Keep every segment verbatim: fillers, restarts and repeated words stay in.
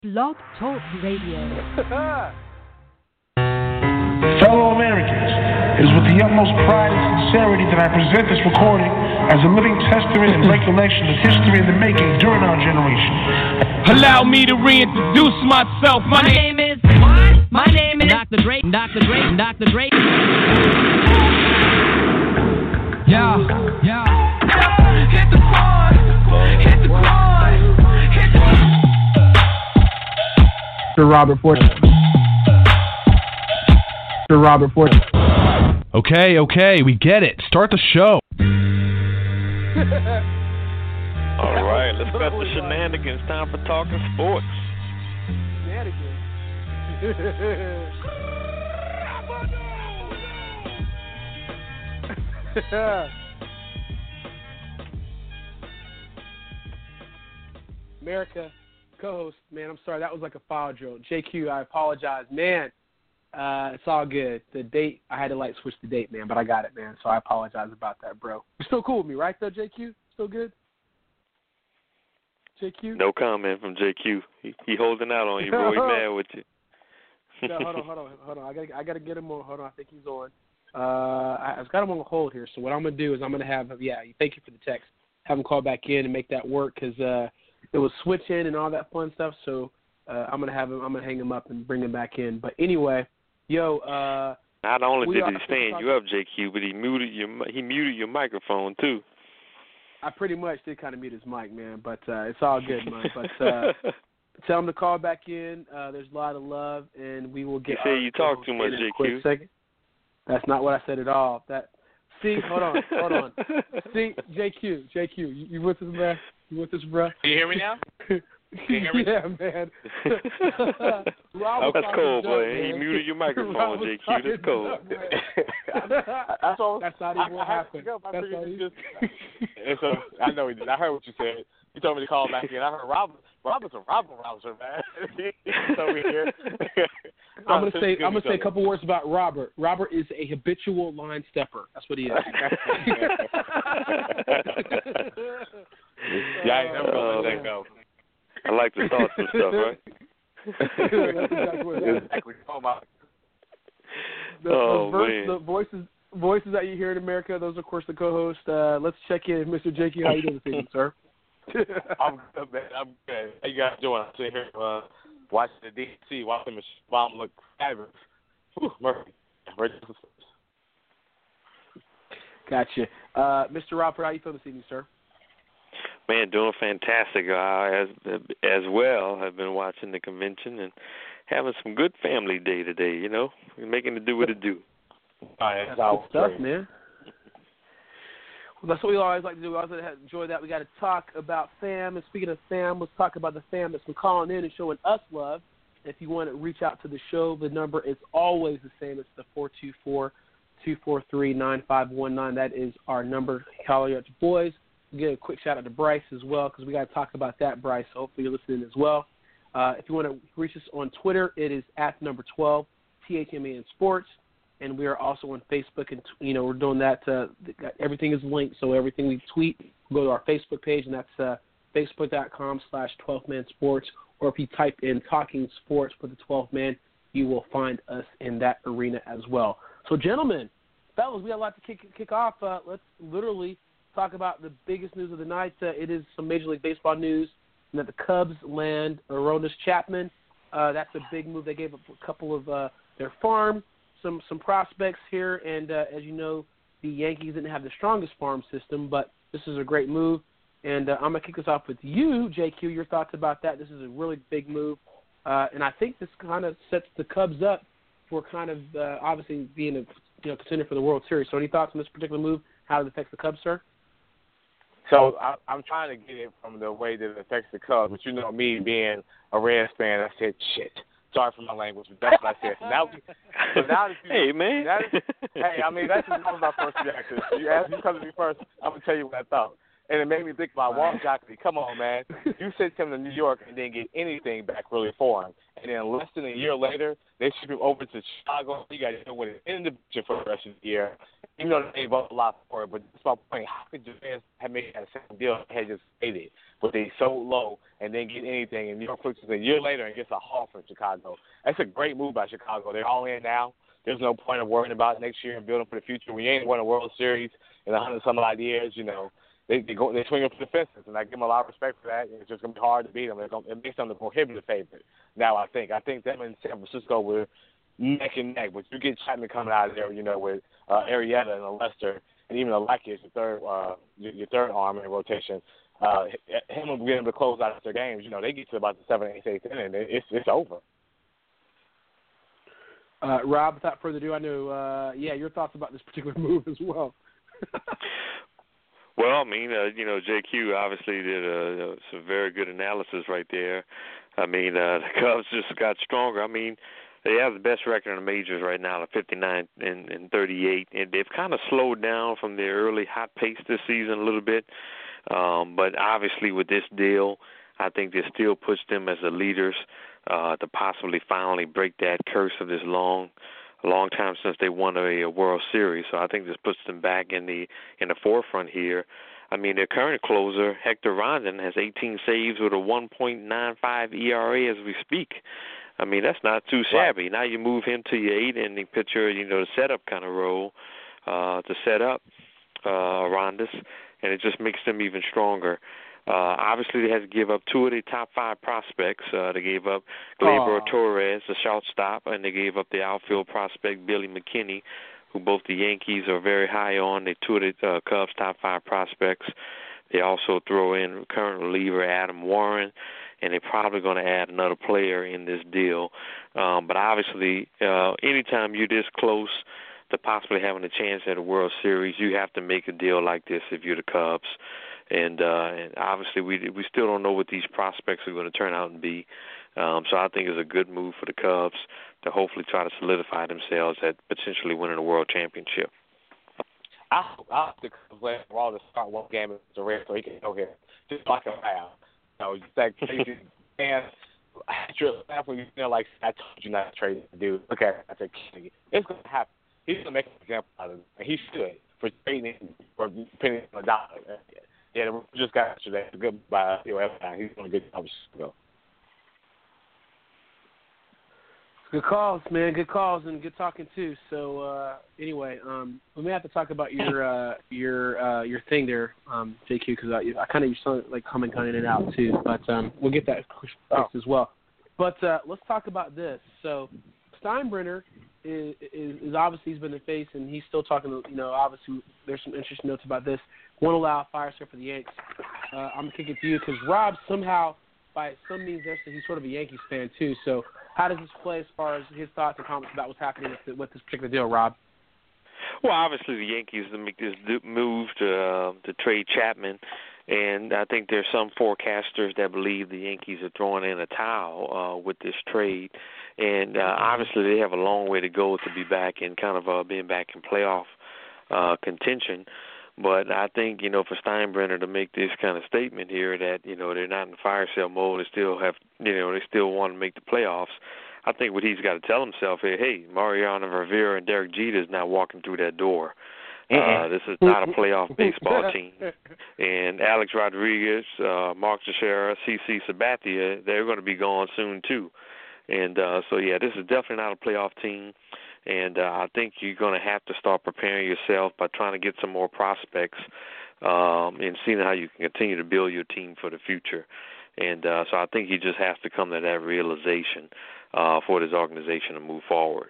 Blog Talk Radio. Fellow Americans, it is with the utmost pride and sincerity that I present this recording as a living testament and recollection of history in the making during our generation. Allow me to reintroduce myself. My, My name is what? My name is Doctor Dre. Doctor Dre. Doctor Dre. Yeah, yeah. Hit the quad. Hit the quad. Hit the. Mister Robert Ford. Mister Robert Ford. Okay, okay, we get it. Start the show. All right, let's cut the shenanigans. Time for talking sports. Shenanigans. America, co-host, man, I'm sorry, that was like a foul drill. J Q, I apologize. Man, uh, it's all good. The date, I had to like switch the date, man, but I got it, man, so I apologize about that, bro. You're still cool with me, right, though, J Q? Still good? J Q? No comment from J Q. He, he holding out on you, bro. He mad with you. No, hold on, hold on, hold on. I gotta, I gotta get him on. Hold on, I think he's on. Uh, I, I've got him on hold here. So what I'm gonna do is I'm gonna have, yeah, thank you for the text. Have him call back in and make that work because uh, it was switching and all that fun stuff. So uh, I'm gonna have him. I'm gonna hang him up and bring him back in. But anyway, yo. Uh, Not only did he stand talking, you up, J Q, but he muted your he muted your microphone too. I pretty much did kind of mute his mic, man, but uh, it's all good, man. But uh, tell him to call back in. Uh, there's a lot of love, and we will get. You say you talk too much, J Q. Second. That's not what I said at all. That see, hold on, hold on. See, J Q, J Q, you, you with us, man? You with us, bro? Can you hear me now? Can you hear me? Yeah, man. That's cold, boy. He muted your microphone, J Q. That's cold. That's all. That's not even what happened. That's not even. And so I know he did. I heard what you said. You told me to call back in. I heard Robert. Robert's a Robert Rouser, man. He's over here. I'm gonna say. I'm gonna say a couple words about Robert. Robert is a habitual line stepper. That's what he is. Yeah, I ain't never gonna let that go. I like the thoughts and stuff, right? That's exactly what it is. Exactly. Oh my. The, oh the, verse, man. the voices, voices that you hear in America. Those, of course, the co-host. Uh, let's check in, Mister J Q. How you doing this evening, sir? I'm good, man. I'm good. How you guys doing? I'm sitting here uh, watching the D C, watching Michelle Obama look fabulous. Whew, Murphy. Ready for this. Gotcha. Uh, Mister Robert, how you feeling this evening, sir? Man, doing fantastic. Uh, as as well, I've been watching the convention and having some good family day today. You know, making it do what it do. Oh, yeah, that's good stuff, great. Man. Well, that's what we always like to do. We always enjoy that. We got to talk about fam. And speaking of fam, let's talk about the fam that's been calling in and showing us love. If you want to reach out to the show, the number is always the same. It's the four two four, two four three, nine five one nine. That is our number. Call your boys. We'll get a quick shout out to Bryce as well because we got to talk about that, Bryce. So hopefully you're listening as well. Uh, if you want to reach us on Twitter, it is at number twelve, T H M A N Sports. And we are also on Facebook, and you know we're doing that. Uh, everything is linked, so everything we tweet, go to our Facebook page, and that's uh, facebook.com slash 12man sports. Or if you type in Talking Sports for the twelfth Man, you will find us in that arena as well. So, gentlemen, fellas, we got a lot to kick kick off. Uh, let's literally talk about the biggest news of the night. Uh, it is some Major League Baseball news, and that the Cubs land Aroldis Chapman. Uh, that's a big move. They gave up a couple of uh, their farm. Some some prospects here, and uh, as you know, the Yankees didn't have the strongest farm system, but this is a great move. And uh, I'm going to kick this off with you, J Q, your thoughts about that. This is a really big move, uh, and I think this kind of sets the Cubs up for kind of uh, obviously being a you know contender for the World Series. So any thoughts on this particular move, how it affects the Cubs, sir? So I, I'm trying to get it from the way that it affects the Cubs, but you know me being a Reds fan, I said, shit. Sorry for my language, but that's what I said. So now, so now that you, hey, man. That is, hey, I mean, that's just that was my first reaction. You asked me to come to me first, I'm going to tell you what I thought. And it made me think about Walt Jockey. Come on, man. You sent him to New York and didn't get anything back really for him. And then less than a year later, they ship him over to Chicago. You got to deal with it in the division for the rest of the year. Even though they gave up a lot for it. But that's my point. How could Japan have made that same deal they had just made it? But they so low and didn't get anything. And New York flips a year later and gets a haul from Chicago. That's a great move by Chicago. They're all in now. There's no point of worrying about next year and building for the future. When you ain't won a World Series in a hundred some odd years, you know, they they go they swing up for the fences, and I give them a lot of respect for that. It's just gonna be hard to beat them. Gonna, it makes them the prohibitive favorite. Now I think I think them and San Francisco were neck and neck. But you get Chapman coming out of there, you know, with uh, Arrieta and a Lester, and even a Lackey is your third uh, your, your third arm in rotation. Uh, him and being able to close out their games, you know, they get to about the seventh, eighth, eighth inning, it's it's over. Uh, Rob, without further ado, I know, uh, yeah, your thoughts about this particular move as well. Well, I mean, uh, you know, J Q obviously did uh, some very good analysis right there. I mean, uh, the Cubs just got stronger. I mean, they have the best record in the majors right now, at fifty-nine and, and thirty-eight, and they've kind of slowed down from their early hot pace this season a little bit. Um, but obviously with this deal, I think this still puts them as the leaders uh, to possibly finally break that curse of this long, a long time since they won a, a World Series. So I think this puts them back in the in the forefront here. I mean, their current closer, Hector Rondon, has eighteen saves with a one point nine five E R A as we speak. I mean, that's not too shabby. Right. Now you move him to your eight-inning pitcher, you know, the setup kind of role uh, to set up uh, Rondas, and it just makes them even stronger. Uh, obviously, they had to give up two of their top five prospects. Uh, they gave up Gleyber Torres, the shortstop, and they gave up the outfield prospect Billy McKinney, who both the Yankees are very high on. They two of the uh, Cubs' top five prospects. They also throw in current reliever Adam Warren, and they're probably going to add another player in this deal. Um, but obviously, uh, anytime you're this close to possibly having a chance at a World Series, you have to make a deal like this if you're the Cubs. And, uh, and obviously, we we still don't know what these prospects are going to turn out and be. Um, so I think it's a good move for the Cubs to hopefully try to solidify themselves at potentially winning a World Championship. I hope the Cubs let Raw to start one game with the Reds so he can go here just like a foul. You know, just that crazy and when you know, like I told you not to trade the dude. Look at it, I said, it's going to happen. He's going to make an example out of it, and he should for trading for penny on a dollar. Yeah, the just got yesterday. Good by you know, he's doing a good job. Go. Good calls, man. Good calls and good talking too. So uh, anyway, um, we may have to talk about your uh, your uh, your thing there, um, J Q, because I, I kind of you sound like coming in and out too. But um, we'll get that fixed oh. as well. But uh, let's talk about this. So Steinbrenner is, is, is obviously he's been the face, and he's still talking. You know, obviously there's some interesting notes about this. Won't allow a fire sale for the Yanks. Uh, I'm gonna kick it to you because Rob somehow, by some means, he's sort of a Yankees fan too. So how does this play as far as his thoughts and comments about what's happening with, the, with this particular deal, Rob? Well, obviously the Yankees to make this move to uh, to trade Chapman, and I think there's some forecasters that believe the Yankees are throwing in a towel uh, with this trade, and uh, obviously they have a long way to go to be back in kind of uh, being back in playoff uh, contention. But I think, you know, for Steinbrenner to make this kind of statement here that, you know, they're not in fire sale mode, they still have, you know, they still want to make the playoffs, I think what he's got to tell himself is, hey, Mariano Rivera and Derek Jeter is not walking through that door. Uh, this is not a playoff baseball team. And Alex Rodriguez, uh, Mark Teixeira, C C Sabathia, they're going to be gone soon too. And uh, so, yeah, this is definitely not a playoff team. And uh, I think you're going to have to start preparing yourself by trying to get some more prospects um, and seeing how you can continue to build your team for the future. And uh, so I think he just has to come to that realization uh, for this organization to move forward.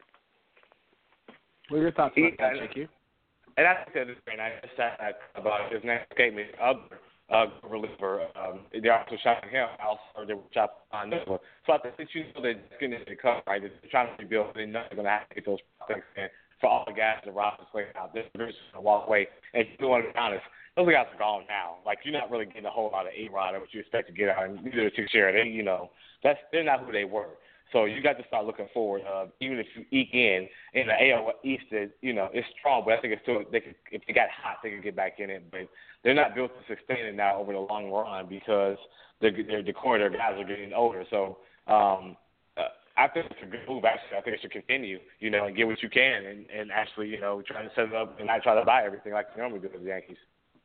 What are your thoughts about that, J Q? And I said this, and I just said about his next statement. Other uh, reliever, um, they're also shotting him. Also, they were shot on this one. So I think you know they're getting it cut right. They're trying to rebuild. They're not going to have to get those prospects in for all the guys that Rob is playing out. They're just going to walk away. And if you want to be honest, those guys are gone now. Like you're not really getting a whole lot of A-Rod or what you expect to get out. And neither is Teixeira. They, you know, that's they're not who they were. So you got to start looking forward. Uh, even if you eke in in the A L East, you know it's strong, but I think it's still they could, if they got hot, they could get back in it. But they're not built to sustain it now over the long run because they're, they're the core of their guys are getting older. So um, uh, I think it's a good move. Actually, I think it should continue. You know, and get what you can, and, and actually, you know, try to set it up and not try to buy everything like they normally do with the Yankees.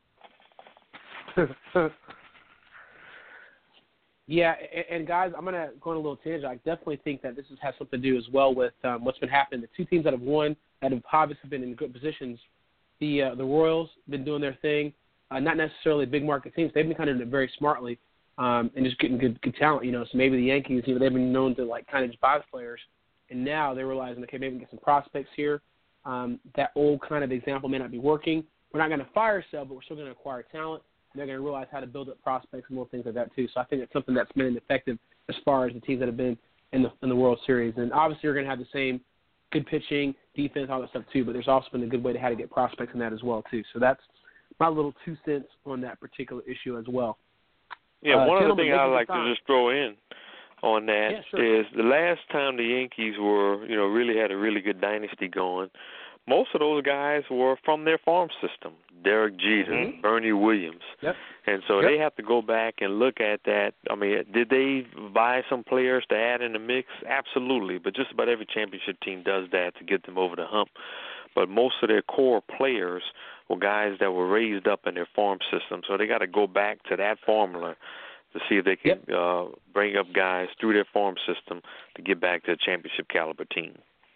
Yeah, and, and guys, I'm going to go on a little tangent. I definitely think that this has something to do as well with um, what's been happening. The two teams that have won, that have obviously been in good positions, the uh, the Royals been doing their thing, uh, not necessarily big market teams. They've been kind of doing it very smartly um, and just getting good, good talent. You know, so maybe the Yankees, you know, they've been known to like kind of just buy players, and now they're realizing, okay, maybe we can get some prospects here. Um, that old kind of example may not be working. We're not going to fire sell, but we're still going to acquire talent. They're going to realize how to build up prospects and more things like that too. So I think it's something that's been effective as far as the teams that have been in the in the World Series. And obviously you're going to have the same good pitching, defense, all that stuff too. But there's also been a good way to how to get prospects in that as well too. So that's my little two cents on that particular issue as well. Yeah, uh, one other thing I'd like to just throw in on that yeah, sure. is the last time the Yankees were, you know, really had a really good dynasty going, most of those guys were from their farm system. Derek Jeter, mm-hmm. Bernie Williams. Yep. And so yep. they have to go back and look at that. I mean, did they buy some players to add in the mix? Absolutely. But just about every championship team does that to get them over the hump. But most of their core players were guys that were raised up in their farm system. So they got to go back to that formula to see if they can yep. uh, bring up guys through their farm system to get back to a championship caliber team.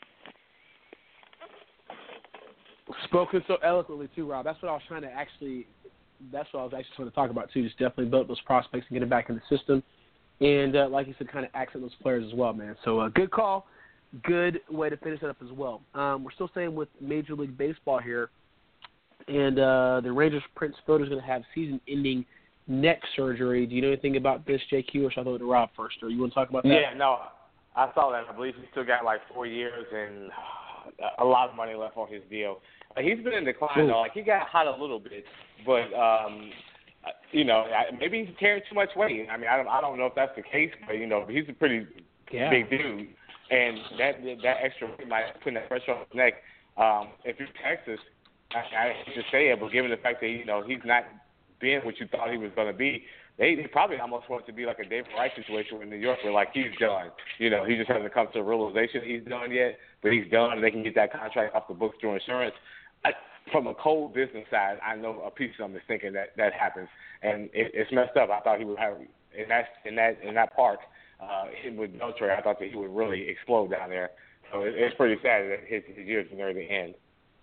Spoken so eloquently too, Rob. That's what I was trying to actually. That's what I was actually trying to talk about too. Just definitely build those prospects and get them back in the system, and uh, like you said, kind of accent those players as well, man. So uh, good call, good way to finish it up as well. Um, we're still staying with Major League Baseball here, and uh, the Rangers' Prince Fielder is going to have season-ending neck surgery. Do you know anything about this, J Q, or should I throw it to Rob first? Or you want to talk about that? Yeah, no, I saw that. I believe he still got like four years and a lot of money left on his deal. Uh, he's been in decline, Ooh. though. Like, he got hot a little bit, but, um, you know, maybe he's carrying too much weight. I mean, I don't, I don't know if that's the case, but, you know, he's a pretty yeah. big dude. And that that extra weight might put that pressure on his neck. Um, if you're Texas, I, I hate to say it, but given the fact that, you know, he's not being what you thought he was going to be, They, they probably almost want it to be like a David Wright situation in New York where, like, he's done. You know, he just hasn't come to a realization he's done yet, but he's done, and they can get that contract off the books through insurance. I, from a cold business side, I know a piece of them is thinking that that happens, and it, it's messed up. I thought he would have in that in that in that park uh, with Beltre. I thought that he would really explode down there. So it, it's pretty sad that his, his years are near the end.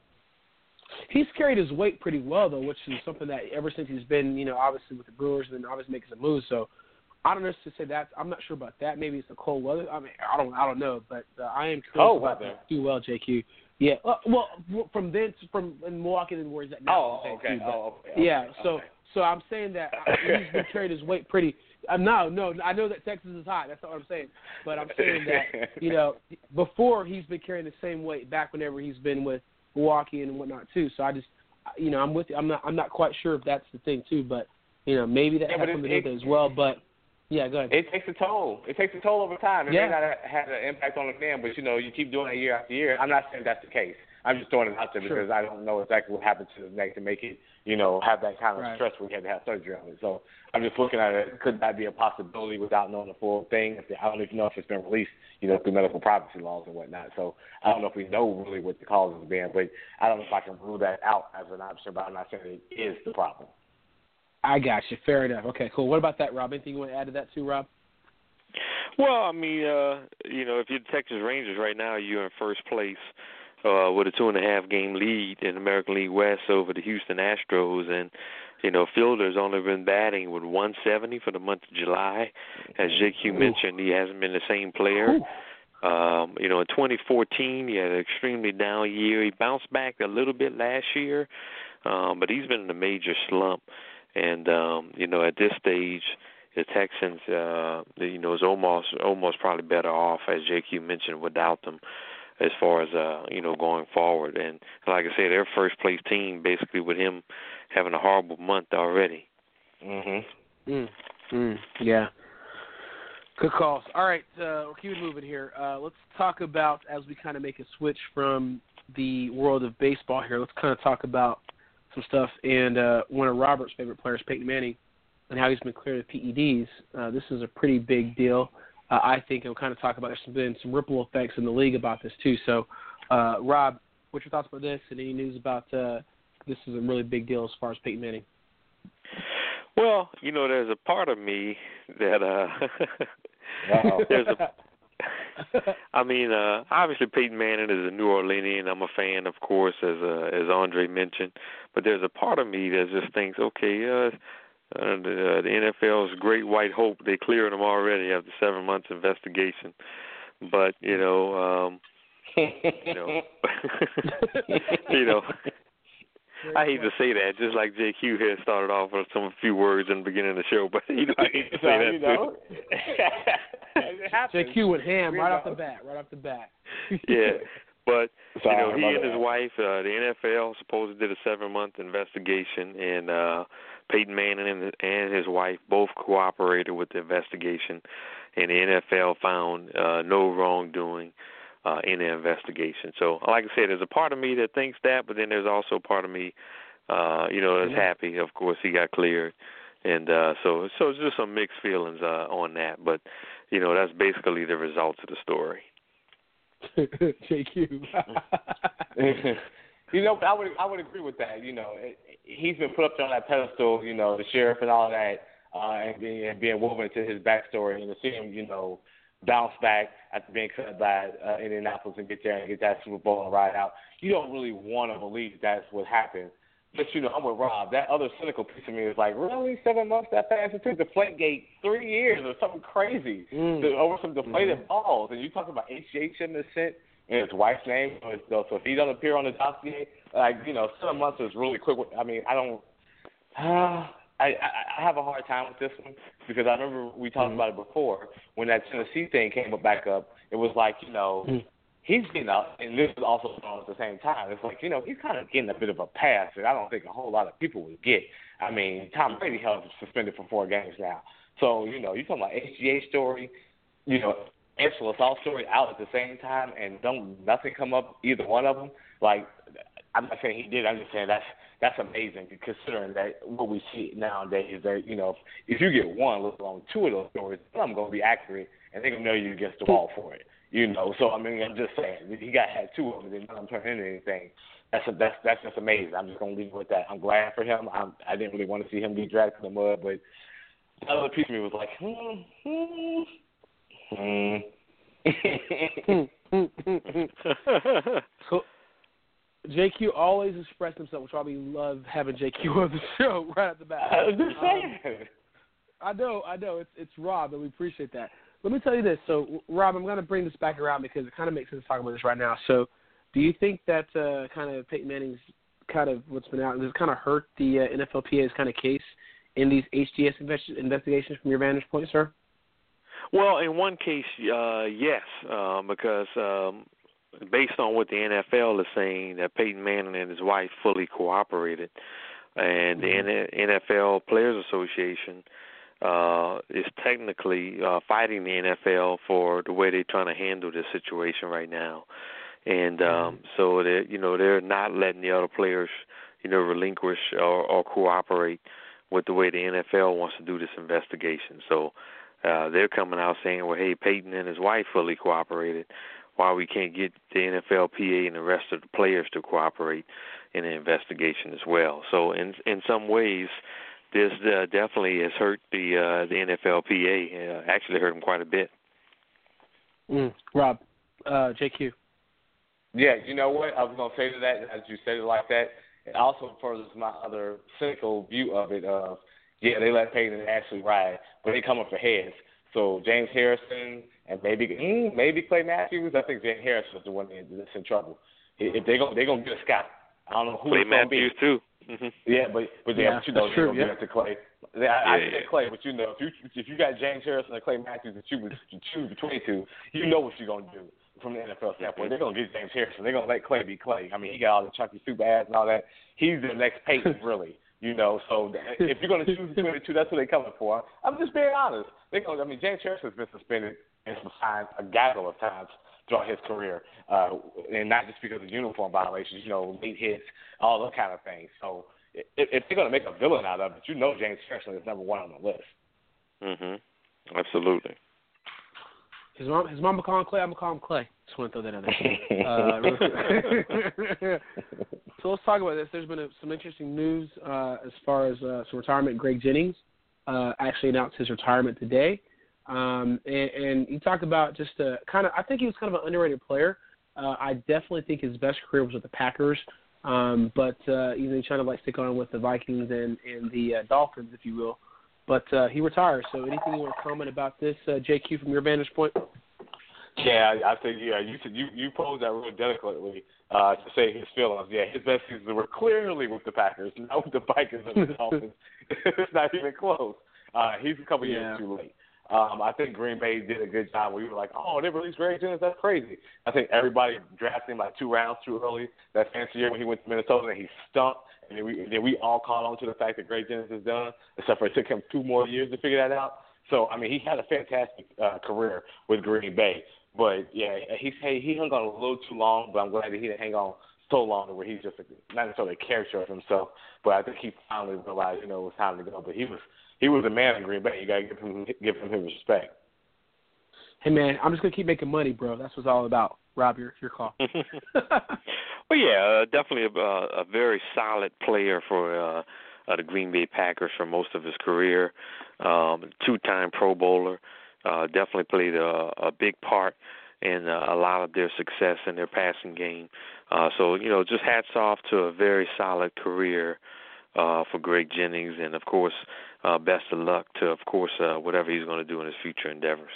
He's carried his weight pretty well, though, which is something that ever since he's been, you know, obviously with the Brewers and then obviously making some moves. So I don't know to say that. I'm not sure about that. Maybe it's the cold weather. I mean, I don't, I don't know. But uh, I am curious cold about weather. that. Do well, J Q. Yeah. Uh, well, from then, from in Milwaukee and where he's at now. Oh, okay. Too, oh, okay. Yeah. Okay. So, so I'm saying that he's been carrying his weight pretty. Uh, no, no, I know that Texas is hot. That's not what I'm saying. But I'm saying that, you know, before he's been carrying the same weight back whenever he's been with Milwaukee and whatnot too. So I just. You know, I'm with you. I'm not. I'm not quite sure if that's the thing too, but you know, maybe that yeah, has something to do with it as well. But yeah, go ahead. It takes a toll. It takes a toll over time. It yeah. may not have an impact on the man, but you know, you keep doing it year after year. I'm not saying that's the case. I'm just throwing it out there sure. because I don't know exactly what happened to the neck to make it, you know, have that kind of right. stress where you had to have surgery on it. So I'm just looking at it. Could that be a possibility without knowing the full thing? If they, I don't even know if it's been released, you know, through medical privacy laws and whatnot. So I don't know if we know really what the cause has been, but I don't know if I can rule that out as an option, but I'm not saying it is the problem. I got you. Fair enough. Okay, cool. What about that, Rob? Anything you want to add to that too, Rob? Well, I mean, uh, you know, if you're the Texas Rangers right now, you're in first place uh, with a two and a half game lead in American League West over the Houston Astros, and you know, Fielder's only been batting with one seventy for the month of July. As J Q Ooh. mentioned, he hasn't been the same player. Um, you know, in twenty fourteen, he had an extremely down year. He bounced back a little bit last year, um, but he's been in a major slump. And um, you know, at this stage, the Texans, uh, you know, is almost almost probably better off, as J Q mentioned, without them, as far as, uh, you know, going forward. And like I said, their first-place team, basically with him having a horrible month already. Mm-hmm. Mm. Mm. Yeah. Good calls. All right, uh, we'll keep it moving here. Uh, let's talk about, as we kind of make a switch from the world of baseball here, let's kind of talk about some stuff. And uh, one of Robert's favorite players, Peyton Manning, and how he's been cleared of P E Ds. Uh, this is a pretty big deal. Uh, I think we'll kind of talk about there's been some ripple effects in the league about this too. So, uh, Rob, what's your thoughts about this and any news about uh, this is a really big deal as far as Peyton Manning? Well, you know, there's a part of me that uh, there's a. I mean, uh, obviously Peyton Manning is a New Orleanian. I'm a fan, of course, as uh, as Andre mentioned. But there's a part of me that just thinks, okay, uh, uh, the, uh, the N F L's great white hope, they cleared him already after seven months investigation. But you know, um, you know, you know. I hate to say that, just like J Q here started off with some few words in the beginning of the show, but you know, I hate to say that you know. too. J Q went ham right off the bat, right off the bat. Yeah, but Sorry, you know, he and that. his wife, uh, the N F L supposedly did a seven-month investigation, and uh, Peyton Manning and, and his wife both cooperated with the investigation, and the N F L found uh, no wrongdoing Uh, in the investigation. So, like I said, there's a part of me that thinks that, but then there's also a part of me, uh, you know, that's happy. Of course, he got cleared, and uh, so so it's just some mixed feelings uh, on that. But you know, that's basically the results of the story. J Q. You know, I would I would agree with that. You know, it, he's been put up there on that pedestal. You know, the sheriff and all that, uh, and being and being woven into his backstory, and to see him, you know, bounce back after being cut by uh, Indianapolis and get there and get that Super Bowl and ride out. You don't really want to believe that's what happened. But, you know, I'm with Rob. That other cynical piece of me is like, really? Seven months that fast? It took Deflategate three years or something crazy mm. to, over some deflated mm-hmm. balls. And you talk about H G H shouldn't have sent in his wife's name. So, so if he doesn't appear on the dossier, like, you know, seven months is really quick. I mean, I don't uh, – I, I have a hard time with this one because I remember we talked mm-hmm. about it before when that Tennessee thing came back up. It was like, you know, mm-hmm. he's getting up, and this is also thrown at the same time. It's like, you know, he's kind of getting a bit of a pass that I don't think a whole lot of people would get. I mean, Tom Brady held him suspended for four games now. So, you know, you're talking about H G A story, you know, sexual assault story out at the same time, and don't nothing come up either one of them. Like, I'm not saying he did. I'm just saying that's that's amazing considering that what we see nowadays is that, you know, if you get one, let alone two of those stories, I'm going to be accurate, and they're going to know you against the wall for it. You know, so I mean, I'm just saying he got had two of them, and none of them turned into anything. That's a, that's that's just amazing. I'm just going to leave it with that. I'm glad for him. I'm, I didn't really want to see him be dragged in the mud, but the other piece of me was like, hmm, hmm. So, J Q always expressed himself, which why we love having J Q on the show right at the back. I was just saying. Um, I know, I know. It's it's Rob, and we appreciate that. Let me tell you this. So, Rob, I'm going to bring this back around because it kind of makes sense to talk about this right now. So, do you think that uh, kind of Peyton Manning's kind of what's been out, does it kind of hurt the uh, N F L P A's kind of case in these H G S invest- investigations from your vantage point, sir? Well, in one case, uh, yes, uh, because um, based on what the N F L is saying, that Peyton Manning and his wife fully cooperated, and mm-hmm. the N F L Players Association uh, is technically uh, fighting the N F L for the way they're trying to handle this situation right now, and um, so that you know they're not letting the other players, you know, relinquish or, or cooperate with the way the N F L wants to do this investigation. So uh, they're coming out saying, well, hey, Peyton and his wife fully cooperated. Why we can't get the N F L P A and the rest of the players to cooperate in the investigation as well. So in in some ways, this uh, definitely has hurt the uh, the N F L P A. Uh, actually hurt them quite a bit. Mm. Rob, uh, J Q. Yeah, you know what? I was going to say to that, as you said it like that, it also furthers my other cynical view of it of, yeah, they let Peyton and Ashley ride, but they come up for heads. So James Harrison and maybe mm, maybe Clay Matthews. I think James Harrison is the one that's in trouble. If they're going they're gonna get a Scott. I don't know who Clay it's going to be. Matthews too. Mm-hmm. Yeah, but but yeah, yeah but you know that's they're true, gonna yeah. give it to Clay. I, yeah, I yeah. said Clay, but you know if you if you got James Harrison and Clay Matthews that you would choose between two, you know what you're gonna do from the N F L standpoint. They're gonna get James Harrison. They're gonna let Clay be Clay. I mean, he got all the chunky super ass and all that. He's the next Peyton, really. You know, so if you're going to choose between the two, that's what they're coming for. I'm just being honest. They go, I mean, James Harrison has been suspended and fined a gaggle of times throughout his career, uh, and not just because of uniform violations, you know, late hits, all that kind of things. So if, if they're going to make a villain out of it, you know James Harrison is number one on the list. Mm-hmm. Absolutely. His mom, his mama call him Clay. I'm gonna call him Clay. Just want to throw that in there. uh, so let's talk about this. There's been a, some interesting news uh, as far as uh, some retirement. Greg Jennings uh, actually announced his retirement today, um, and, and he talked about just a kind of. I think he was kind of an underrated player. Uh, I definitely think his best career was with the Packers, um, but uh, you know, he's trying to like stick on with the Vikings and and the uh, Dolphins, if you will. But uh, he retires. So anything you want to comment about this, uh, J Q, from your vantage point? Yeah, I, I think yeah, you you you posed that real delicately uh, to say his feelings. Yeah, his best seasons were clearly with the Packers, not with the Vikings and the Dolphins. It's not even close. Uh, he's a couple yeah. years too late. Um, I think Green Bay did a good job. We were like, oh, they released Greg Jennings. That's crazy. I think everybody drafted him like two rounds too early that fancy year when he went to Minnesota and he stunk. And then we, then we all caught on to the fact that Greg Jennings is done, except for it took him two more years to figure that out. So, I mean, he had a fantastic uh, career with Green Bay. But, yeah, he, he he hung on a little too long, but I'm glad that he didn't hang on so long to where he's just a, not necessarily a caricature of himself. But I think he finally realized, you know, it was time to go. But he was he was a man in Green Bay. You got to give him, give him his respect. Hey, man, I'm just going to keep making money, bro. That's what it's all about. Rob, your, your call. Well, yeah, uh, definitely a, a very solid player for uh, uh, the Green Bay Packers for most of his career. Um, two-time Pro Bowler. Uh, definitely played a, a big part in uh, a lot of their success in their passing game. Uh, so, you know, just hats off to a very solid career uh, for Greg Jennings. And, of course, uh, best of luck to, of course, uh, whatever he's going to do in his future endeavors.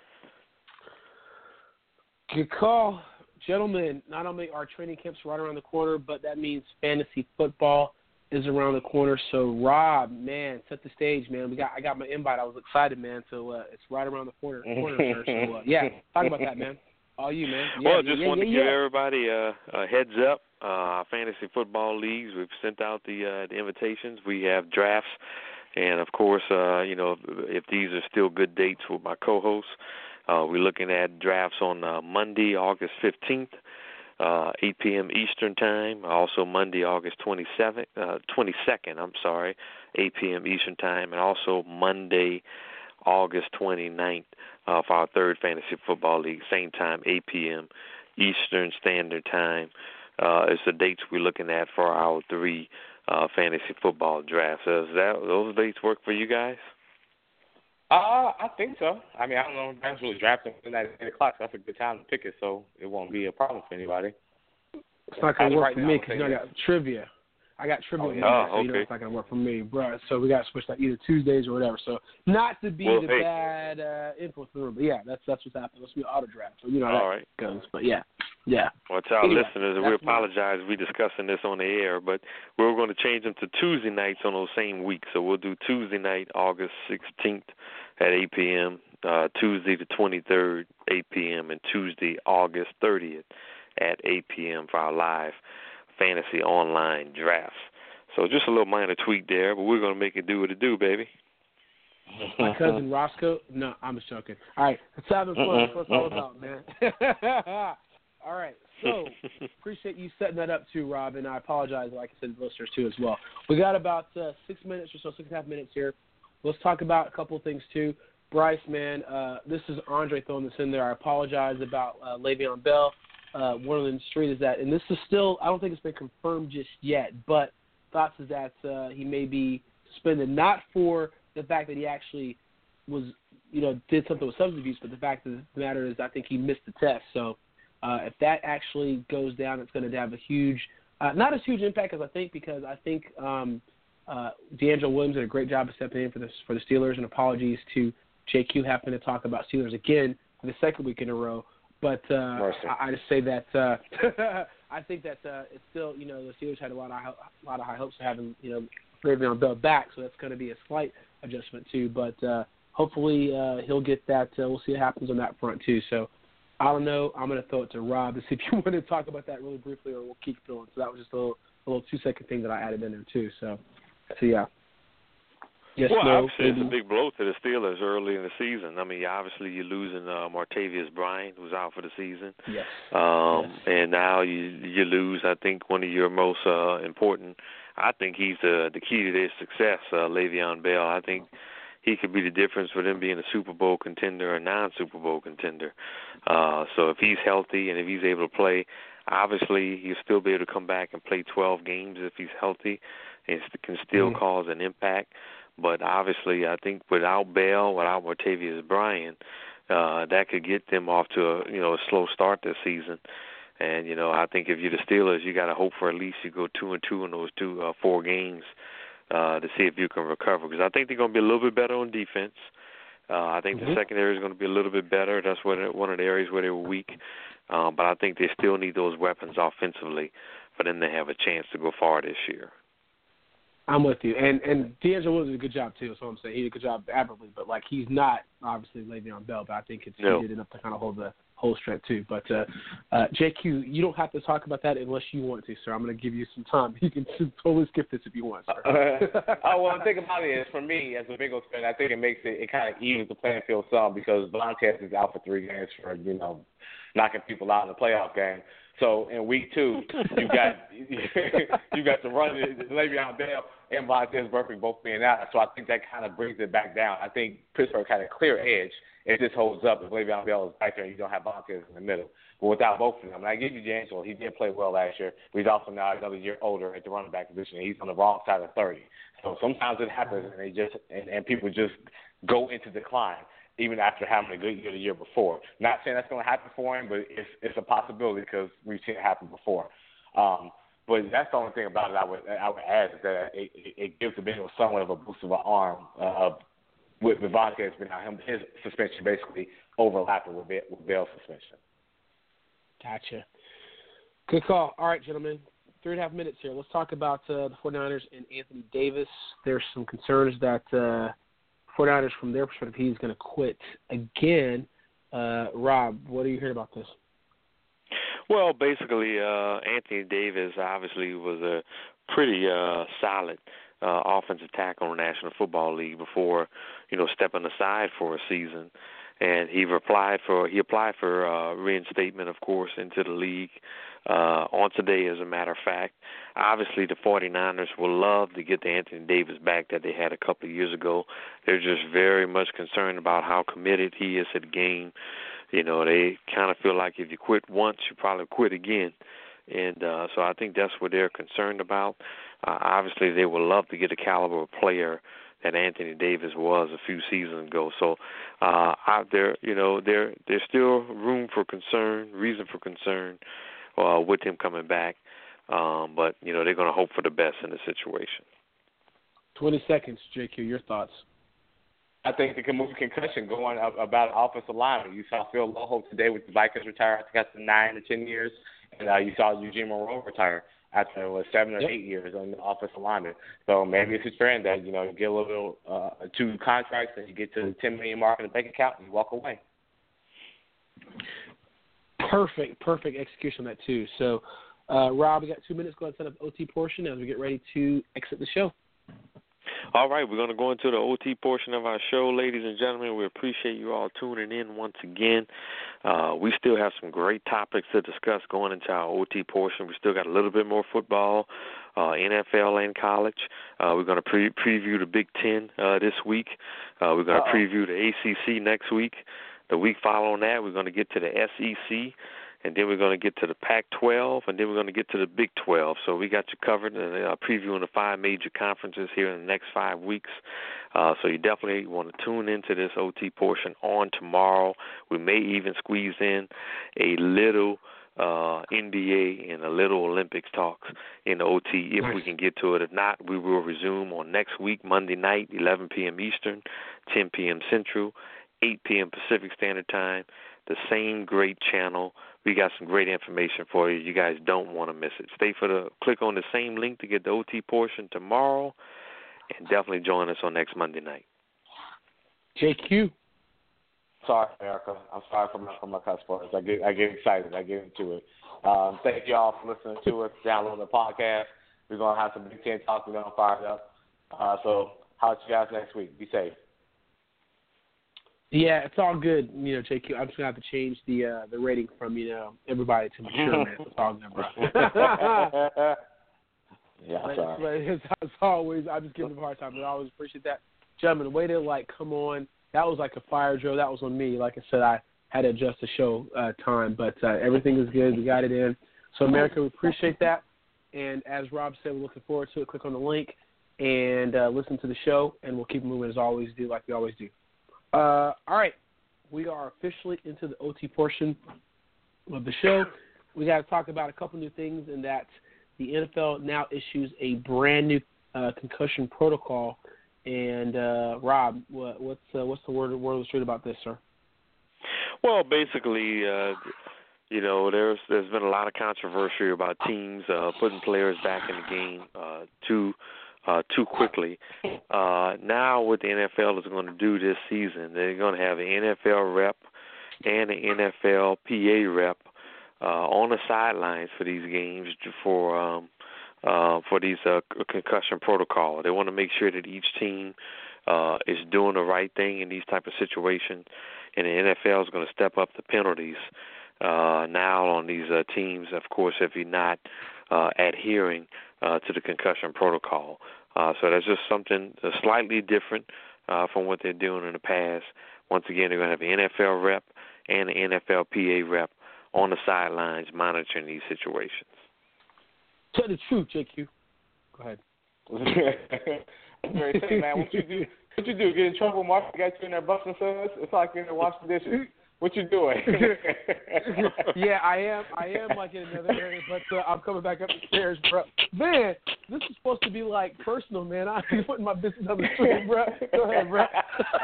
Good call. Gentlemen, not only are training camps right around the corner, but that means fantasy football is around the corner. So, Rob, man, set the stage, man. We got I got my invite. I was excited, man. So uh, it's right around the corner, corner sir. So, uh, yeah, talk about that, man. All you, man. Yeah, well, just yeah, wanted yeah, to give yeah. everybody a, a heads up. Uh, our fantasy football leagues, we've sent out the, uh, the invitations. We have drafts. And, of course, uh, you know, if these are still good dates with my co-hosts, Uh, we're looking at drafts on uh, Monday, August fifteenth, uh, eight p.m. Eastern Time. Also Monday, August twenty-seventh, uh, twenty-second, I'm sorry, eight p.m. Eastern Time. And also Monday, August twenty-ninth uh, for our third Fantasy Football League. Same time, eight p.m. Eastern Standard Time. Uh, is the dates we're looking at for our three uh, Fantasy Football drafts. Does that, those dates work for you guys? Uh, I think so. I mean, I don't know. That's really drafting at eight o'clock. So that's a good time to pick it, so it won't be a problem for anybody. It's not going to work right for now, me because you know, I got trivia. I got trivia, oh, yeah. Monday, oh, so you know okay. it's not going to work for me, bro. So we got to switch that either Tuesdays or whatever. So not to be well, the hey. bad uh, influence, but yeah, that's that's what's happening. Let's be auto draft. So you know how All that right. goes. But yeah, yeah. Well, to our Anyway, listeners, we that's my- apologize. We're discussing this on the air, but we're going to change them to Tuesday nights on those same weeks. So we'll do Tuesday night, August sixteenth at eight p.m., uh, Tuesday the twenty-third, eight p.m., and Tuesday, August thirtieth at eight p.m. for our live fantasy online drafts. So just a little minor tweak there, but we're going to make it do what it do, baby. My cousin Roscoe. No, I'm just joking. All right, let's have fun. That's what it's all about, man. All right, so appreciate you setting that up too, Rob, and I apologize, like I said, to the listeners too as well. We got about uh, six minutes or so, six and a half minutes here. Let's talk about a couple of things too. Bryce, man, uh, this is Andre throwing this in there. I apologize about uh, Le'Veon Bell. Uh, Moreland Street is that, and this is still, I don't think it's been confirmed just yet, but thoughts is that uh, he may be suspended, not for the fact that he actually was, you know, did something with substance abuse, but the fact of the matter is I think he missed the test. So uh, if that actually goes down, it's going to have a huge, uh, not as huge impact as I think, because I think um, uh, D'Angelo Williams did a great job of stepping in for the, for the Steelers, and apologies to J Q having to talk about Steelers again for the second week in a row. But uh, I, I just say that uh, I think that uh, it's still, you know, the Steelers had a lot of high, a lot of high hopes of having, you know, Le'Veon Bell back, so that's going to be a slight adjustment too. But uh, hopefully uh, he'll get that. Uh, we'll see what happens on that front too. So I don't know. I'm going to throw it to Rob to see if you want to talk about that really briefly, or we'll keep going. So that was just a little, a little two second thing that I added in there too. So So, yeah. Yes, well, no, obviously maybe. it's a big blow to the Steelers early in the season. I mean, obviously you're losing uh, Martavius Bryant, who's out for the season. Yes. Um, yes. And now you you lose, I think, one of your most uh, important. I think he's the the key to their success, uh, Le'Veon Bell. I think he could be the difference for them being a Super Bowl contender or non-Super Bowl contender. Uh, so if he's healthy and if he's able to play, obviously he'll still be able to come back and play twelve games if he's healthy and can still mm-hmm. cause an impact. But obviously, I think without Bell, without Martavius Bryant, uh, that could get them off to a you know a slow start this season. And you know, I think if you're the Steelers, you got to hope for at least you go two and two in those two uh, four games uh, to see if you can recover. Because I think they're going to be a little bit better on defense. Uh, I think mm-hmm. the secondary is going to be a little bit better. That's what one of the areas where they were weak. Um, but I think they still need those weapons offensively for them to have a chance to go far this year. I'm with you. And and D'Angelo Williams did a good job, too. So I'm saying he did a good job admirably. But, like, he's not, obviously, Le'Veon Bell. But I think it's no. he did enough to kind of hold the whole strength, too. But, uh, uh, J Q, you don't have to talk about that unless you want to, sir. I'm going to give you some time. You can totally skip this if you want, sir. oh, well, the thing about it is, for me, as a Bengals fan, I think it makes it, it kind of evens the playing field some because Vontaze is out for three games for, you know, knocking people out in the playoff game. So in week two, you got you got to run Le'Veon Bell and Vontaze Burfict both being out. So I think that kind of brings it back down. I think Pittsburgh had a clear edge. It just holds up if Le'Veon Bell is back there and you don't have Vontaze in the middle. But without both of them, and I give you D'Angelo, he did play well last year. But he's also now another year older at the running back position. And he's on the wrong side of thirty. So sometimes it happens, and they just and, and people just go into decline, even after having a good year the year before. Not saying that's going to happen for him, but it's it's a possibility because we've seen it happen before. Um, but that's the only thing about it I would I would add is that it, it, it gives the Bengals somewhat of a boost of an arm uh, with with Vontaze being out, him his suspension basically overlapping with with Bell's suspension. Gotcha. Good call. All right, gentlemen. Three and a half minutes here. Let's talk about uh, the 49ers and Anthony Davis. There's some concerns that uh, 49ers, from their perspective, he's going to quit again. Uh, Rob, what are you hearing about this? Well, basically, uh, Anthony Davis obviously was a pretty uh, solid uh, offensive tackle in the National Football League before, you know, stepping aside for a season. And he applied for he applied for uh, reinstatement, of course, into the league uh, on today, as a matter of fact. Obviously, the 49ers will love to get the Anthony Davis back that they had a couple of years ago. They're just very much concerned about how committed he is to the game. You know, they kind of feel like if you quit once, you probably quit again. And uh, so I think that's what they're concerned about. Uh, obviously, they would love to get a caliber of player that Anthony Davis was a few seasons ago. So uh, out there, you know, there there's still room for concern, reason for concern uh, with him coming back. Um, but, you know, they're going to hope for the best in the situation. twenty seconds, J Q, your thoughts. I think the concussion going about offensive lineman. You saw Phil Loho today with the Vikings retire. I think that's nine to ten years. And uh, you saw Eugene Monroe retire after it was seven or yep. eight years on the offensive lineman. So maybe it's a trend that, you know, you get a little uh, two contracts and you get to the ten million mark in the bank account and you walk away. Perfect, perfect execution on that too. So, uh, Rob, we got two minutes. Go ahead and set up the O T portion as we get ready to exit the show. All right, we're going to go into the O T portion of our show, ladies and gentlemen. We appreciate you all tuning in once again. Uh, we still have some great topics to discuss going into our O T portion. We still got a little bit more football, uh, N F L and college. Uh, we're going to pre- preview the Big Ten uh, this week. Uh, we're going to preview the A C C next week. The week following that, we're going to get to the S E C. And then we're going to get to the Pac twelve, and then we're going to get to the Big twelve. So we got you covered, and uh, previewing the five major conferences here in the next five weeks. Uh, so you definitely want to tune into this O T portion on tomorrow. We may even squeeze in a little uh, N B A and a little Olympics talks in the O T if nice. we can get to it. If not, we will resume on next week, Monday night, eleven p.m. Eastern, ten p.m. Central, eight p.m. Pacific Standard Time. The same great channel. We got some great information for you. You guys don't want to miss it. Stay for the click on the same link to get the O T portion tomorrow, and definitely join us on next Monday night. J Q. Sorry, Erica. I'm sorry for my for my cuss words. I get I get excited. I get into it. Um, thank you all for listening to us. Download the podcast. We're gonna have some Big Ten talk. We're gonna fire it up. Uh, so, how about you guys next week? Be safe. Yeah, it's all good. You know, J Q, I'm just going to have to change the uh, the rating from, you know, everybody to mature, man. It's all good, bro. Yeah, I'm But, sorry. but it's, as always, I just give them a hard time, but I always appreciate that. Gentlemen, the way to, like, come on, that was like a fire drill. That was on me. Like I said, I had to adjust the show uh, time, but uh, everything is good. We got it in. So, America, we appreciate that. And as Rob said, we're looking forward to it. Click on the link and uh, listen to the show, and we'll keep it moving as always do, like we always do. Uh, all right, we are officially into the O T portion of the show. We got to talk about a couple new things, in that the N F L now issues a brand new uh, concussion protocol. And uh, Rob, what, what's uh, what's the word word of the street about this, sir? Well, basically, uh, you know, there's there's been a lot of controversy about teams uh, putting players back in the game uh, too uh, too quickly. Uh, now, what the N F L is going to do this season, they're going to have an N F L rep and an N F L P A rep uh, on the sidelines for these games for um, uh, for these uh, concussion protocol. They want to make sure that each team uh, is doing the right thing in these type of situations, and the N F L is going to step up the penalties uh, now on these uh, teams, of course, if you're not uh, adhering uh, to the concussion protocol. Uh, so that's just something uh, slightly different uh, from what they're doing in the past. Once again, they're going to have an N F L rep and an N F L P A rep on the sidelines monitoring these situations. Tell the truth, J Q. Go ahead. Very thing, man. What you do? What you do? Get in trouble, Mark? Got you in there busting sons? It's like in there washing dishes. What you doing? Yeah, I am. I am like in another area, but uh, I'm coming back up the stairs, bro. Man, this is supposed to be like personal, man. I'm putting my business on the street, bro. Go ahead, bro.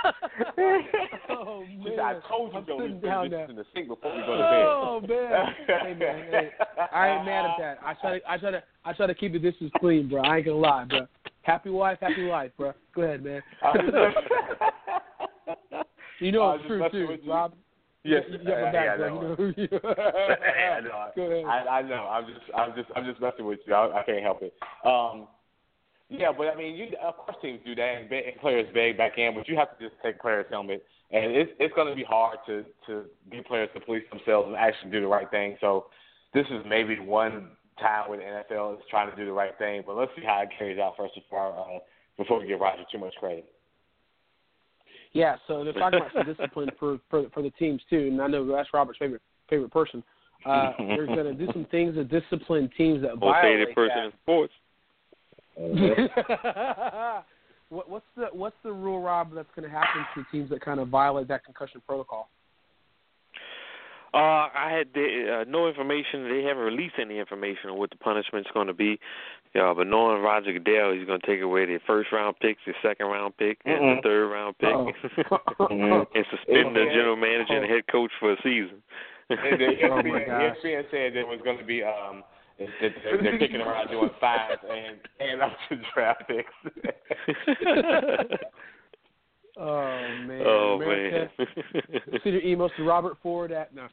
Oh man, I told you I'm don't sitting leave down this there. in the sink before we go to bed. Oh man, hey man, hey, I ain't mad at that. I try to, I try to, I try to keep the dishes clean, bro. I ain't gonna lie, bro. Happy wife, happy life, bro. Go ahead, man. You know it's true too, Rob. Yes, you got my back, yeah, bro. I know. You know who you I know. Go ahead. I, I know. I'm just, I'm just, I'm just messing with you. I, I can't help it. Um, yeah, but I mean, you, of course, teams do that, and, beg, and players beg back in, but you have to just take players' helmet, and it's, it's going to be hard to, to get players to police themselves and actually do the right thing. So, this is maybe one time where the N F L is trying to do the right thing, but let's see how it carries out first before, uh, before we give Roger too much credit. Yeah, so they're talking about some discipline for, for for the teams too, and I know that's Robert's favorite favorite person. Uh, they're going to do some things to discipline teams that Most violate hated person in sports. that. what, what's the what's the rule, Rob, that's going to happen to teams that kind of violate that concussion protocol? Uh, I had the, uh, no information. They haven't released any information on what the punishment's going to be. Uh, but knowing Roger Goodell, he's going to take away their first round picks, their second round pick, and mm-hmm. the third round pick, and suspend the general manager and head coach for a season. And the E S P N, oh E S P N said there was going to be um, they're, they're kicking around doing fines and and up to draft picks. Oh man! Oh America. man! Send your emails to Robert Ford at no.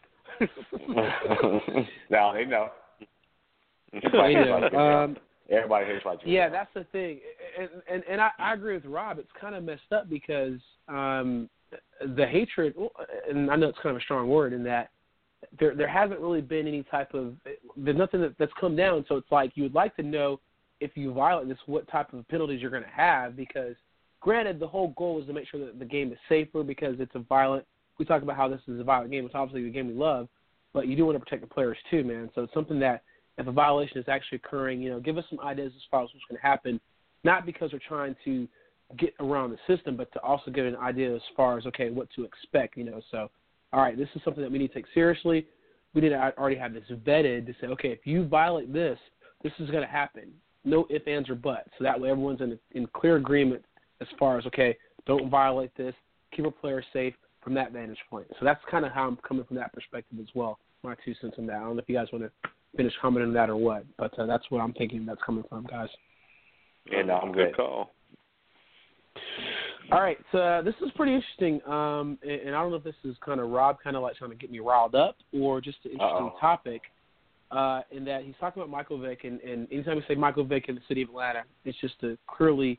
No, they know. They know. Um, Everybody hates Roger. Yeah, that's the thing, and and, and I, I agree with Rob. It's kind of messed up because um, the hatred, and I know it's kind of a strong word, in that there there hasn't really been any type of there's nothing that, that's come down. So it's like you would like to know if you violate this, what type of penalties you're going to have, because granted, the whole goal is to make sure that the game is safer because it's a violent. We talk about how this is a violent game. It's obviously the game we love, but you do want to protect the players too, man. So it's something that if a violation is actually occurring, you know, give us some ideas as far as what's going to happen, not because we're trying to get around the system, but to also give an idea as far as, okay, what to expect, you know. So, all right, this is something that we need to take seriously. We need to already have this vetted to say, okay, if you violate this, this is going to happen. No ifs, ands, or buts. So that way everyone's in, in clear agreement as far as, okay, don't violate this, keep a player safe from that vantage point. So that's kind of how I'm coming from that perspective as well, my two cents on that. I don't know if you guys want to finish commenting on that or what, but uh, that's where I'm thinking that's coming from, guys. Yeah, no, I'm good. Good call. All right, so uh, this is pretty interesting, um, and, and I don't know if this is kind of Rob kind of like trying to get me riled up or just an interesting Uh-oh. topic, uh, in that he's talking about Michael Vick, and, and anytime we say Michael Vick in the city of Atlanta, it's just to clearly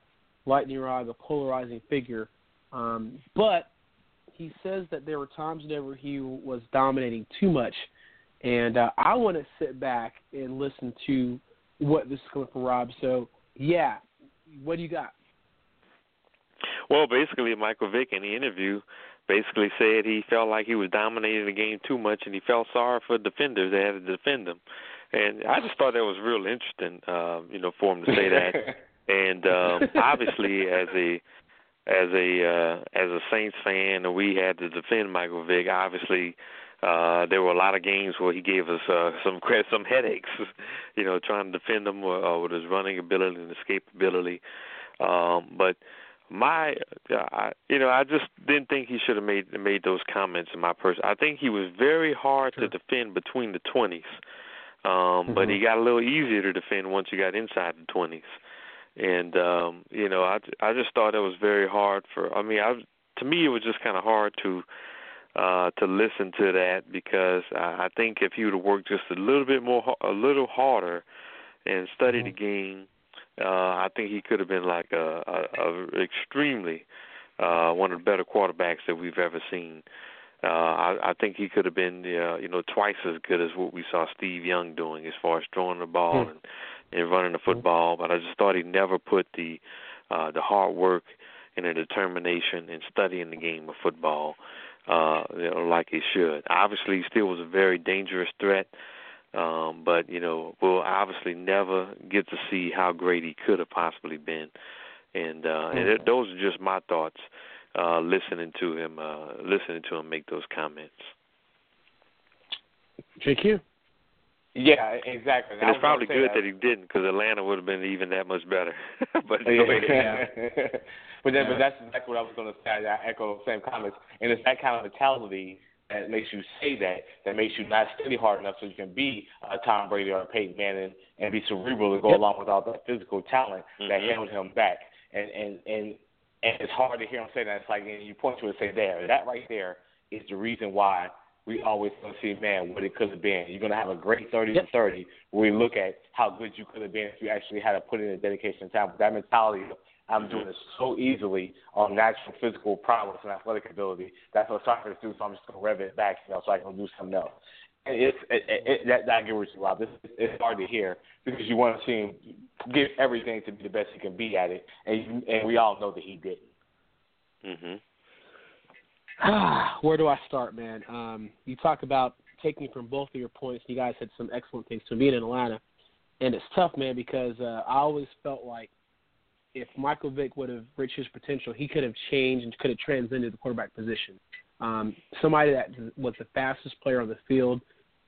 lightning rod, a polarizing figure. Um, but he says that there were times whenever he was dominating too much. And uh, I want to sit back and listen to what this is coming from Rob. So, yeah, what do you got? Well, basically, Michael Vick in the interview basically said he felt like he was dominating the game too much, and he felt sorry for defenders that had to defend him. And I just thought that was real interesting, uh, you know, for him to say that. And um, obviously, as a as a uh, as a Saints fan, we had to defend Michael Vick. Obviously, uh, there were a lot of games where he gave us uh, some some headaches, you know, trying to defend him uh, with his running ability and escapability. Um, but my, uh, I, you know, I just didn't think he should have made made those comments in my person. I think he was very hard sure. to defend between the twenties, um, mm-hmm. but he got a little easier to defend once you got inside the twenties. And um, you know, I, I just thought it was very hard for. I mean, I, to me, it was just kind of hard to uh, to listen to that because I, I think if he would have worked just a little bit more, a little harder, and studied mm-hmm. the game, uh, I think he could have been like a, a, a extremely uh, one of the better quarterbacks that we've ever seen. Uh, I, I think he could have been, uh, you know, twice as good as what we saw Steve Young doing as far as throwing the ball mm-hmm. and. and running the football, but I just thought he never put the uh, the hard work and the determination in studying the game of football uh, you know, like he should. Obviously, he still was a very dangerous threat, um, but, you know, we'll obviously never get to see how great he could have possibly been. And, uh, and it, those are just my thoughts uh, listening to him, uh, listening to him make those comments. J Q? Yeah, exactly. And it's probably good that. that he didn't, because Atlanta would have been even that much better. but yeah. but then, but that's exactly what I was going to say. I echo the same comments, and it's that kind of mentality that makes you say that, that makes you not study hard enough so you can be uh, Tom Brady or Peyton Manning and be cerebral to go yep. along with all the physical talent mm-hmm. that held him back. And and and and it's hard to hear him say that. It's like and you point to it and say, there, that right there is the reason why. We always going to see, man, what it could have been. You're going to have a great thirty yep. to thirty where we look at how good you could have been if you actually had to put in the dedication and time. But that mentality of I'm doing this so easily on natural physical prowess and athletic ability, that's what Socrates do, so I'm just going to rev it back, you know, so I can do something else. And it's, it, it, it, that, that I get what you, Rob. It's, it's hard to hear because you want to see him give everything to be the best he can be at it, and, and we all know that he didn't. Mm-hmm. Where do I start, man? Um, you talk about taking from both of your points. You guys had some excellent things to being in Atlanta. And it's tough, man, because uh, I always felt like if Michael Vick would have reached his potential, he could have changed and could have transcended the quarterback position. Um, somebody that was the fastest player on the field,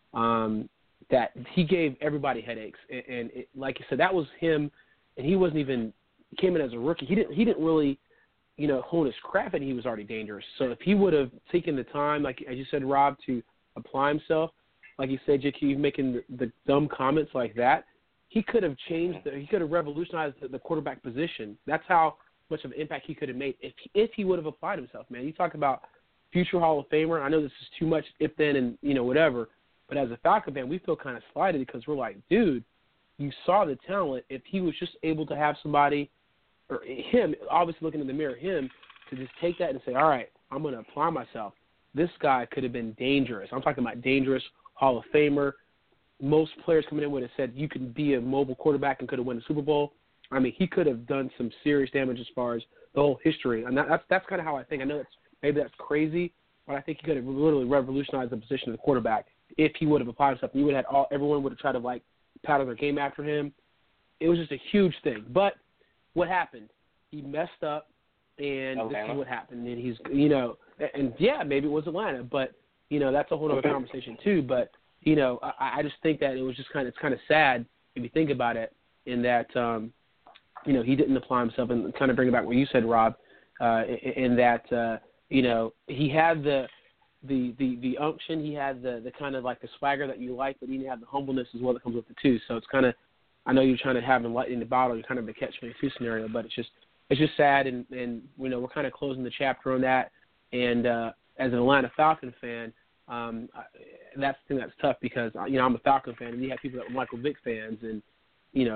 um, that he gave everybody headaches. And, and it, like you said, that was him, and he wasn't even – he came in as a rookie. He didn't, he didn't really – you know, hone his craft, and he was already dangerous. So if he would have taken the time, like as you said, Rob, to apply himself, like you said, J Q, making the, the dumb comments like that, he could have changed, the, he could have revolutionized the, the quarterback position. That's how much of an impact he could have made if if he would have applied himself, man. You talk about future Hall of Famer. I know this is too much if, then, and, you know, whatever. But as a Falcon fan, we feel kind of slighted because we're like, dude, you saw the talent. If he was just able to have somebody – or him, obviously looking in the mirror, him, to just take that and say, all right, I'm going to apply myself. This guy could have been dangerous. I'm talking about dangerous, Hall of Famer. Most players coming in would have said you can be a mobile quarterback and could have won the Super Bowl. I mean, he could have done some serious damage as far as the whole history. And that, that's that's kind of how I think. I know it's, maybe that's crazy, but I think he could have literally revolutionized the position of the quarterback if he would have applied himself. You would have had all, everyone would have tried to, like, pattern their game after him. It was just a huge thing. But what happened? He messed up, and Atlanta. This is what happened. And he's, you know, and yeah, maybe it was Atlanta, but you know that's a whole other conversation too. But you know, I, I just think that it was just kind of it's kind of sad if you think about it, in that um, you know he didn't apply himself, and kind of bring it back what you said, Rob, uh, in, in that uh, you know he had the the the the unction, he had the the kind of like the swagger that you like, but he didn't have the humbleness as well that comes with it too. So it's kind of I know you're trying to have him lightning in the bottle, you're kind of the catch twenty-two scenario, but it's just it's just sad, and, and you know we're kind of closing the chapter on that. And uh, as an Atlanta Falcon fan, um, I, that's the thing that's tough because you know I'm a Falcon fan, and you have people that are Michael Vick fans, and you know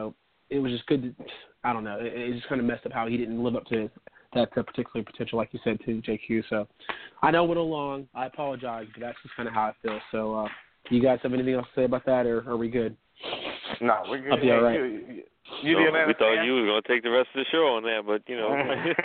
it was just good to, I don't know, it, it just kind of messed up how he didn't live up to that uh, particular potential, like you said, to J Q. So I know it went along. I apologize, but that's just kind of how I feel. So uh, do you guys have anything else to say about that, or are we good? No, we're good. I'll be all right. You, you, you no, the we thought fan? you was going to take the rest of the show on that, but, you know.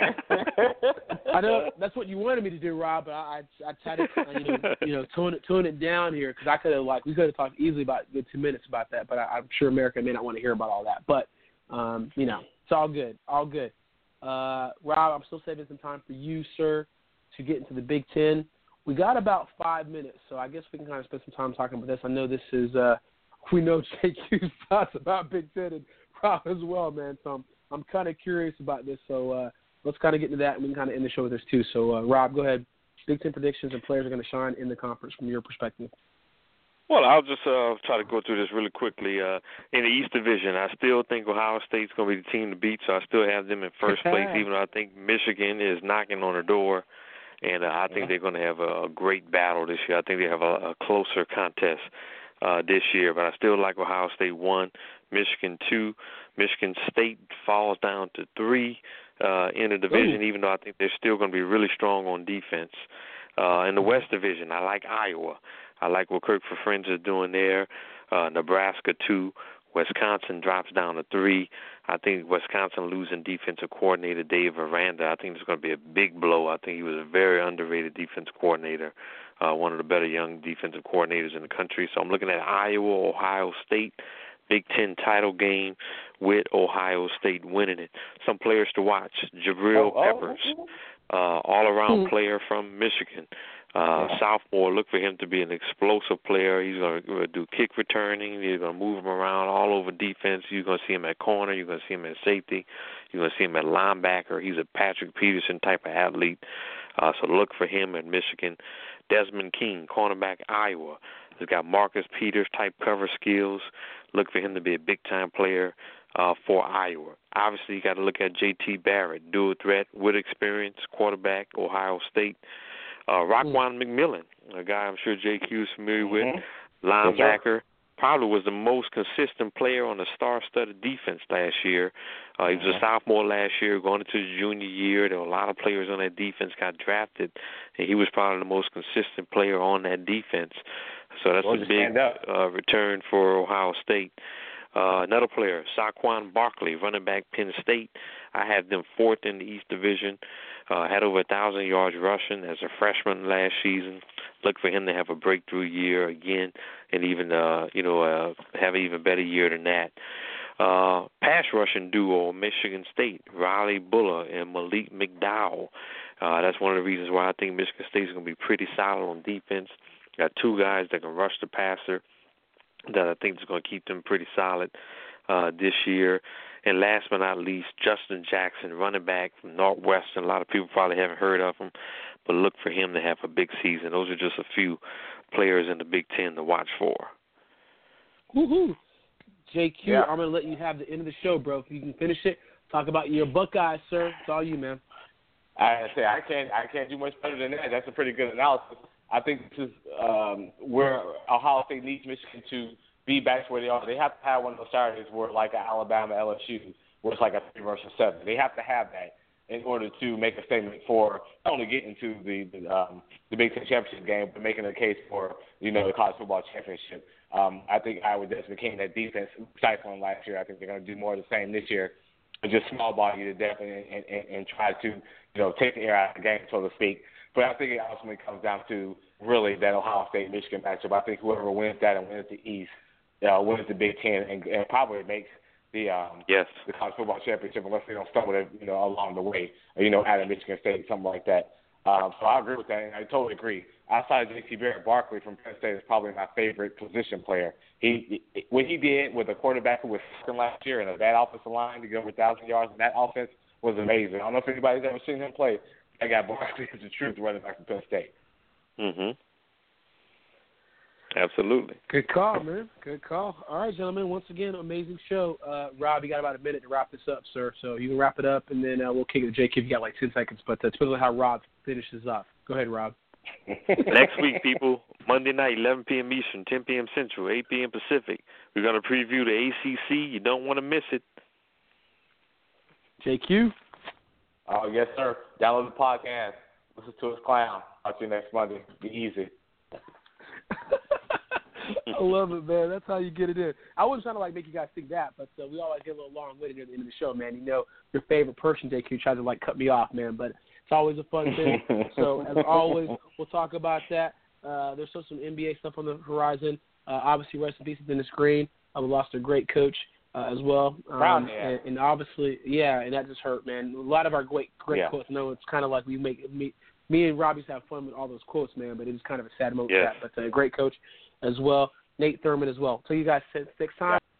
I know that's what you wanted me to do, Rob, but I I, I tried to you know, you know tone it tone it down here because I could have like we could have talked easily about good two minutes about that, but I, I'm sure America may not want to hear about all that. But um, you know, it's all good, all good. Uh, Rob, I'm still saving some time for you, sir, to get into the Big Ten. We got about five minutes, so I guess we can kind of spend some time talking about this. I know this is uh, we know J Q's thoughts about Big Ten and Rob as well, man. So I'm, I'm kind of curious about this. So uh, let's kind of get into that, and we can kind of end the show with this too. So uh, Rob, go ahead. Big Ten predictions and players are going to shine in the conference from your perspective. Well, I'll just uh, try to go through this really quickly. Uh, in the East Division, I still think Ohio State's going to be the team to beat, so I still have them in first place, even though I think Michigan is knocking on the door, and uh, I think yeah. they're going to have a, a great battle this year. I think they have a, a closer contest uh, this year, but I still like Ohio State one, Michigan two. Michigan State falls down to three uh, in the division, Ooh. even though I think they're still going to be really strong on defense. Uh, in the West Division, I like Iowa. I like what Kirk Ferentz is doing there. Uh, Nebraska, two. Wisconsin drops down to three. I think Wisconsin losing defensive coordinator Dave Aranda, I think it's going to be a big blow. I think he was a very underrated defensive coordinator, uh, one of the better young defensive coordinators in the country. So I'm looking at Iowa, Ohio State, Big Ten title game with Ohio State winning it. Some players to watch, Jabril oh, Peppers, uh, all-around mm-hmm. player from Michigan. Uh, yeah. Sophomore, look for him to be an explosive player. He's going to do kick returning. He's going to move him around all over defense. You're going to see him at corner. You're going to see him at safety. You're going to see him at linebacker. He's a Patrick Peterson type of athlete. Uh, so look for him at Michigan. Desmond King, cornerback, Iowa. He's got Marcus Peters type cover skills. Look for him to be a big-time player uh, for Iowa. Obviously, you got to look at J T Barrett, dual threat with experience, quarterback, Ohio State. Uh, Raquan mm. McMillan, a guy I'm sure J Q is familiar mm-hmm. with, linebacker, probably was the most consistent player on the star-studded defense last year. Uh, he was mm-hmm. a sophomore last year, going into his junior year. There were a lot of players on that defense got drafted, and he was probably the most consistent player on that defense. So that's we'll a big uh, return for Ohio State. Uh, another player, Saquon Barkley, running back, Penn State. I had them fourth in the East Division. Uh, had over a thousand yards rushing as a freshman last season. Look for him to have a breakthrough year again, and even uh, you know uh, have an even better year than that. Uh, pass rushing duo, Michigan State, Riley Buller and Malik McDowell. Uh, that's one of the reasons why I think Michigan State is going to be pretty solid on defense. Got two guys that can rush the passer that I think is going to keep them pretty solid uh, this year. And last but not least, Justin Jackson, running back from Northwestern. A lot of people probably haven't heard of him, but look for him to have a big season. Those are just a few players in the Big Ten to watch for. Woohoo! J Q, yeah. I'm going to let you have the end of the show, bro. If you can finish it, talk about your Buckeyes, sir. It's all you, man. I say I can't. I can't do much better than that. That's a pretty good analysis. I think this is um, where Ohio State needs Michigan to be back to where they are. They have to have one of those Saturdays where, like Alabama, L S U, where it's like a three versus seven. They have to have that in order to make a statement for not only getting to the the, um, the Big Ten championship game, but making a case for you know the college football championship. Um, I think Iowa just became that defense cycling last year. I think they're going to do more of the same this year, and just small ball you to death and, and, and, and try to you know take the air out of the game, so to speak. But I think it ultimately comes down to really that Ohio State-Michigan matchup. I think whoever wins that and wins the East uh, wins the Big Ten and, and probably makes the um, yes. the college football championship unless they don't stumble you know along the way, or, you know, out of Michigan State, something like that. Um, so I agree with that, and I totally agree. Outside of J T Barrett, Barkley from Penn State is probably my favorite position player. He, he what he did with a quarterback who was second last year and a bad offensive line to get over one thousand yards in that offense was amazing. I don't know if anybody's ever seen him play. That guy Barkley is the truth running back from Penn State. Mm-hmm. Absolutely. Good call, man. Good call. All right, gentlemen. Once again, amazing show. Uh, Rob, you got about a minute to wrap this up, sir. So you can wrap it up, and then uh, we'll kick it to Jake if you got like ten seconds. But uh, depends on how Rob finishes off. Go ahead, Rob. Next week, people, Monday night, eleven p.m. Eastern, ten p.m. Central, eight p.m. Pacific. We're going to preview the A C C. You don't want to miss it. J Q. Oh, yes, sir. Download the podcast. Listen to us clown. Talk to you next Monday. Be easy. I love it, man. That's how you get it in. I wasn't trying to like make you guys think that, but uh, we always get a little long-winded near the end of the show, man. You know, your favorite person, J Q, tried to like cut me off, man, but it's always a fun thing. So as always, we'll talk about that. Uh, there's still some N B A stuff on the horizon. Uh, obviously, rest in peace to Dennis Green. Uh, we lost a great coach uh, as well. Um, Brown, yeah. and, and obviously, yeah, and that just hurt, man. A lot of our great, great yeah. quotes. I know it's kind of like we make me, me and Robbie's have fun with all those quotes, man. But it is kind of a sad moment. Yes. That, but a uh, great coach as well. Nate Thurman as well. So you guys said next time.